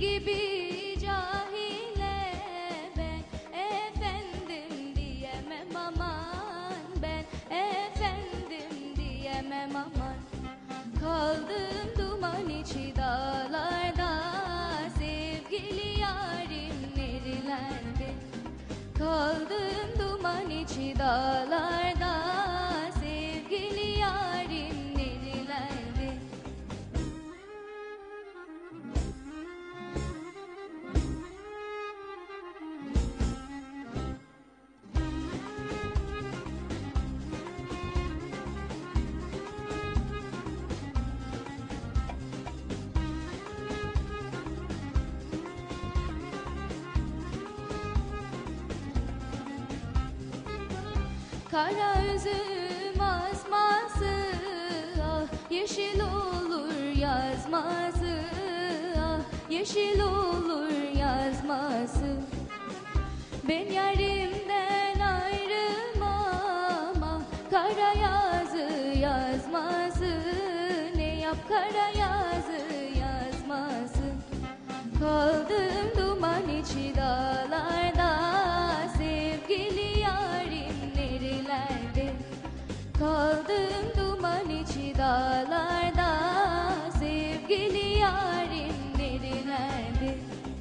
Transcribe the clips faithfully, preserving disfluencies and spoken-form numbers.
gibi cahile ben efendim diyemem aman, ben efendim diyemem aman. Kaldım duman içi dağlarda, sevgili yarim nerelerde. Kaldım duman içi dağlarda, sevgili yarim nerelerde. Kara üzüm asması, ah yeşil olur yazması, ah yeşil olur yazması. Ben yarimden ayrılmam, ah kara yazı yazması, ne yap kara yazı yazması. Kaldım duman içi dağlarda, sevgili yarim nerelerde. Kaldım duman içi dağlarda, sevgili yarim nerelerde.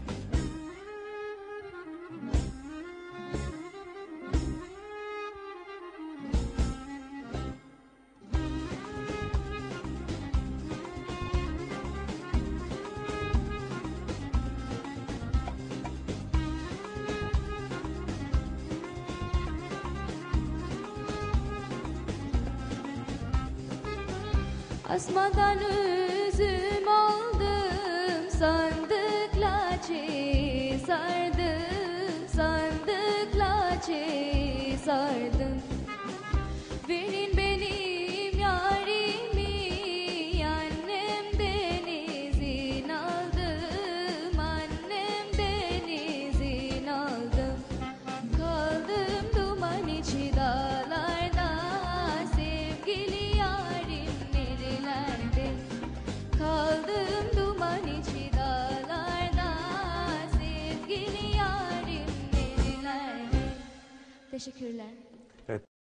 Asmadan üzüm aldım, sandıkla çiğ sardım, sandıkla çiğ sardım. Verin benim yarimi, annemden izin aldım, annemden izin aldım. Kaldım duman içi dağlarda, sevgili yarim nerelerde. Kaldım duman içi dağlarda, sevgili yarim nerelerde. Teşekkürler. Evet.